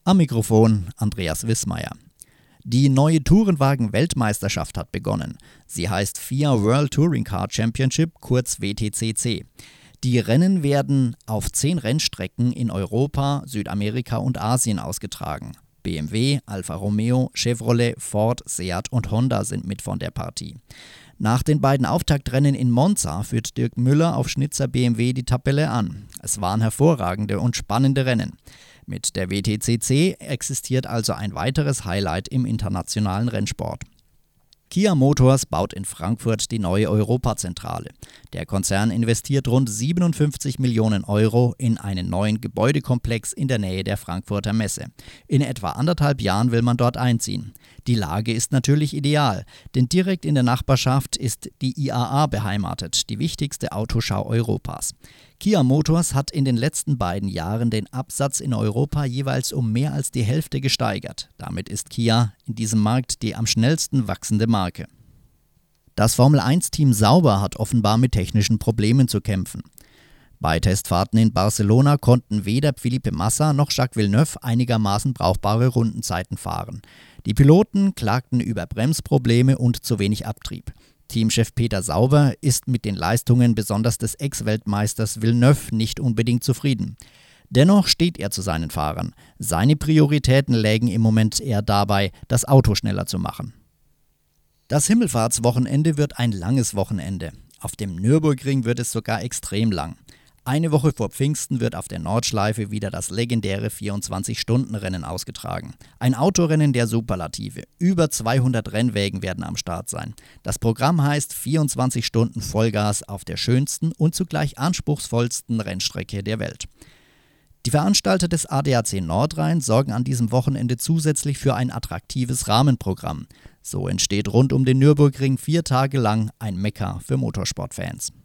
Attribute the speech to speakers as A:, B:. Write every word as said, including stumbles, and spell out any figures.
A: Am Mikrofon Andreas Wissmeier. Die neue Tourenwagen-Weltmeisterschaft hat begonnen. Sie heißt F I A World Touring Car Championship, kurz W T C C. Die Rennen werden auf zehn Rennstrecken in Europa, Südamerika und Asien ausgetragen. B M W, Alfa Romeo, Chevrolet, Ford, Seat und Honda sind mit von der Partie. Nach den beiden Auftaktrennen in Monza führt Dirk Müller auf Schnitzer B M W die Tabelle an. Es waren hervorragende und spannende Rennen. Mit der W T C C existiert also ein weiteres Highlight im internationalen Rennsport. Kia Motors baut in Frankfurt die neue Europazentrale. Der Konzern investiert rund siebenundfünfzig Millionen Euro in einen neuen Gebäudekomplex in der Nähe der Frankfurter Messe. In etwa anderthalb Jahren will man dort einziehen. Die Lage ist natürlich ideal, denn direkt in der Nachbarschaft ist die I A A beheimatet, die wichtigste Autoschau Europas. Kia Motors hat in den letzten beiden Jahren den Absatz in Europa jeweils um mehr als die Hälfte gesteigert. Damit ist Kia in diesem Markt die am schnellsten wachsende Marke. Das Formel eins Team Sauber hat offenbar mit technischen Problemen zu kämpfen. Bei Testfahrten in Barcelona konnten weder Felipe Massa noch Jacques Villeneuve einigermaßen brauchbare Rundenzeiten fahren. Die Piloten klagten über Bremsprobleme und zu wenig Abtrieb. Teamchef Peter Sauber ist mit den Leistungen besonders des Ex-Weltmeisters Villeneuve nicht unbedingt zufrieden. Dennoch steht er zu seinen Fahrern. Seine Prioritäten lägen im Moment eher dabei, das Auto schneller zu machen. Das Himmelfahrtswochenende wird ein langes Wochenende. Auf dem Nürburgring wird es sogar extrem lang. Eine Woche vor Pfingsten wird auf der Nordschleife wieder das legendäre vierundzwanzig-Stunden-Rennen ausgetragen. Ein Autorennen der Superlative. Über zweihundert Rennwägen werden am Start sein. Das Programm heißt vierundzwanzig Stunden Vollgas auf der schönsten und zugleich anspruchsvollsten Rennstrecke der Welt. Die Veranstalter des A D A C Nordrhein sorgen an diesem Wochenende zusätzlich für ein attraktives Rahmenprogramm. So entsteht rund um den Nürburgring vier Tage lang ein Mekka für Motorsportfans.